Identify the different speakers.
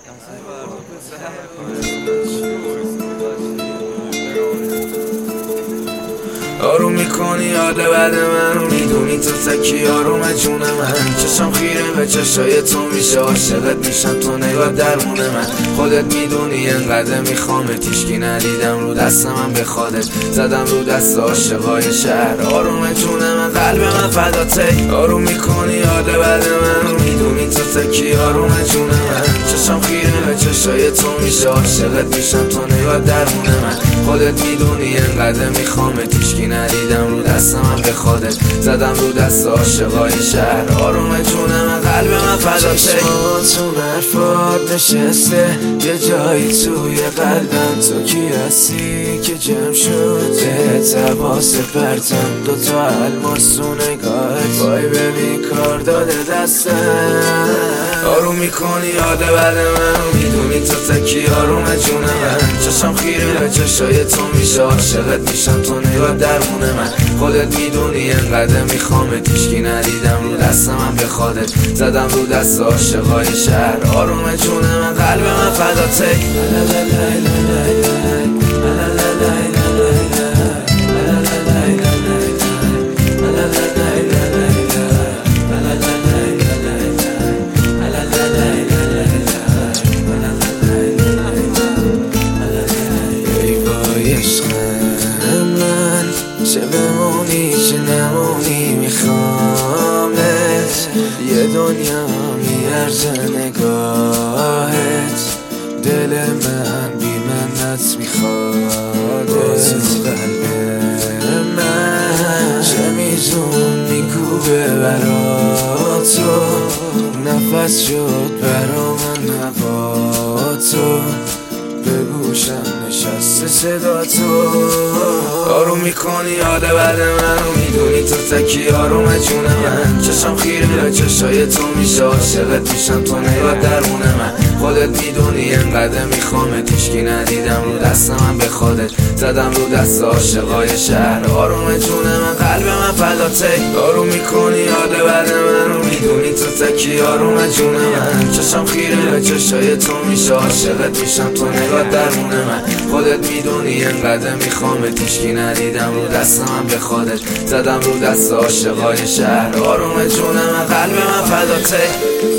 Speaker 1: آروم میکنی یاد بعد من رو میدونی تو تکی آروم جون من چشم خیره به چشای تو میشه عاشقت میشم تو نگاه درمون من خودت میدونی انقدر میخوام تیشکی ندیدم رو دست من به خودت زدم رو دست عاشقای شهر آروم جون من قلب من فداته آروم میکنی یاد بعد من رو میدونی تو تکی آروم جون من چشم خیره به چشای تو میشه عاشقت میشم تو نگاه درمون من خودت میدونی انقدر میخوام تیشکی ندیدم رو دست من به خودت زدم رو دست عاشقای شهر آروم جون من قلب من فداته چشماتون حرفات نشسته یه جایی توی قلبم تو کی هستی که جمع شد بهت حواس پرتم دوتا الماس تو نگاهت وای ببین کار داده دستم آروم میکنی یاد بعد من رو میدونی تو تکی آروم جون من چشم خیره به چشای تو میشه عاشقت میشم تو نگاه درمون من خودت میدونی انقدر میخوام تیشکی ندیدم رو دست من به خودت زدم رو دست عاشقای شهر آروم جون من قلب من فداته چه بمونی چه نمونی میخوامت یه دنیا میارزه نگاهت دل من بی منت میخواد تو قلب من چه میزون میکوبه برا تو نفس شد برا من هوا تو به گوشم نشسته صدا تو آروم میکنی یاد بعد من رو میدونی تو تکی آروم جون من چشم خیره به چشای تو میشه عاشقت میشم تو نگاه درمون من خودت میدونی انقدر میخوام تیشکی ندیدم رو دست من به خودت زدم رو دست عاشقای شهر آروم جون من قلب من فداته آروم میکنی یاد بعد من رو میدونی تو تکی آروم جون من چشم خیره به چشای تو میشه عاشقت میشم تو نگاه درمون من خودت میدونی انقدر میخوام تیشکی ندیدم رو دست من به خودت زدم رو دست عاشقای شهر آروم جون من قلب من فداته